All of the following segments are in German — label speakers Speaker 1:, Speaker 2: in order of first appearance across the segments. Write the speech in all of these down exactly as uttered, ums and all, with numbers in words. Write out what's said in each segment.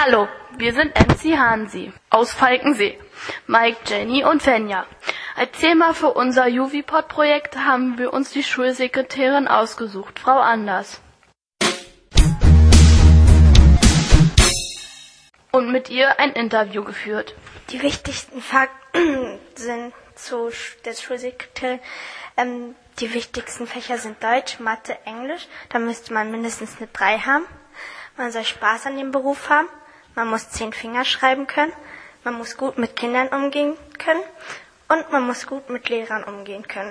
Speaker 1: Hallo, wir sind M C Hansi aus Falkensee, Mike, Jenny und Fenja. Als Thema für unser Juvipod-Projekt haben wir uns die Schulsekretärin ausgesucht, Frau Anders. Und mit ihr ein Interview geführt.
Speaker 2: Die wichtigsten Fakten sind zu der Schulsekretärin. Ähm, die wichtigsten Fächer sind Deutsch, Mathe, Englisch. Da müsste man mindestens eine drei haben. Man soll Spaß an dem Beruf haben. Man muss zehn Finger schreiben können. Man muss gut mit Kindern umgehen können. Und man muss gut mit Lehrern umgehen können.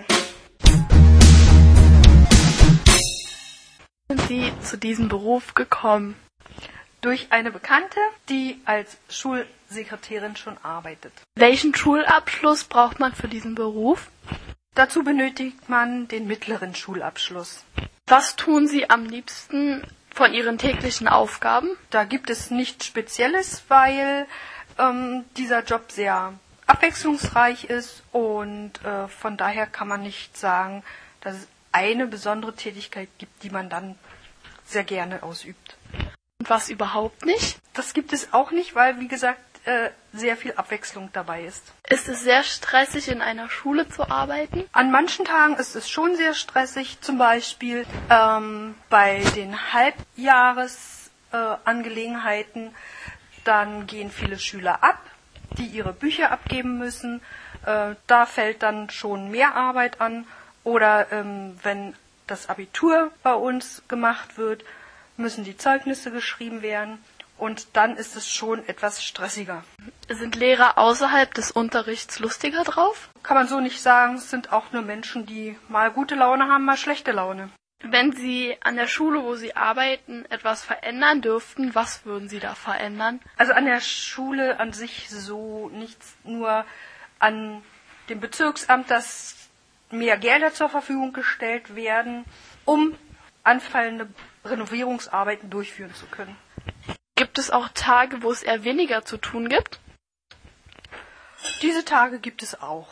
Speaker 1: Wie sind Sie zu diesem Beruf gekommen?
Speaker 3: Durch eine Bekannte, die als Schulsekretärin schon arbeitet.
Speaker 1: Welchen Schulabschluss braucht man für diesen Beruf?
Speaker 3: Dazu benötigt man den mittleren Schulabschluss.
Speaker 1: Was tun Sie am liebsten von Ihren täglichen Aufgaben?
Speaker 3: Da gibt es nichts Spezielles, weil ähm, dieser Job sehr abwechslungsreich ist und äh, von daher kann man nicht sagen, dass es eine besondere Tätigkeit gibt, die man dann sehr gerne ausübt.
Speaker 1: Und was überhaupt nicht?
Speaker 3: Das gibt es auch nicht, weil, wie gesagt, äh, sehr viel Abwechslung dabei ist.
Speaker 1: Ist es sehr stressig, in einer Schule zu arbeiten?
Speaker 3: An manchen Tagen ist es schon sehr stressig, zum Beispiel ähm, bei den Halbjahresangelegenheiten. Äh, dann gehen viele Schüler ab, die ihre Bücher abgeben müssen. Äh, da fällt dann schon mehr Arbeit an. Oder ähm, wenn das Abitur bei uns gemacht wird, müssen die Zeugnisse geschrieben werden. Und dann ist es schon etwas stressiger.
Speaker 1: Sind Lehrer außerhalb des Unterrichts lustiger drauf?
Speaker 3: Kann man so nicht sagen. Es sind auch nur Menschen, die mal gute Laune haben, mal schlechte Laune.
Speaker 1: Wenn Sie an der Schule, wo Sie arbeiten, etwas verändern dürften, was würden Sie da verändern?
Speaker 3: Also an der Schule an sich so nichts, nur an dem Bezirksamt, dass mehr Gelder zur Verfügung gestellt werden, um anfallende Renovierungsarbeiten durchführen zu können.
Speaker 1: Gibt es auch Tage, wo es eher weniger zu tun gibt?
Speaker 3: Diese Tage gibt es auch.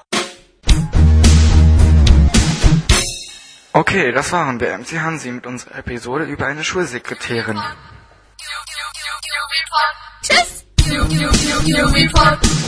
Speaker 4: Okay, das waren wir, M C Hansi, mit unserer Episode über eine Schulsekretärin.
Speaker 5: Tschüss!